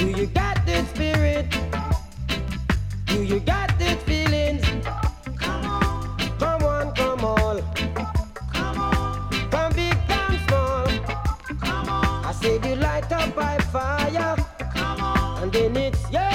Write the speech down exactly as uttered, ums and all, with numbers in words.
Do you got the spirit? Do you got the feelings? Come on, come on, come on. Come on, come big, come small. Come on, I said you light up by fire. Come on, and then it's yeah.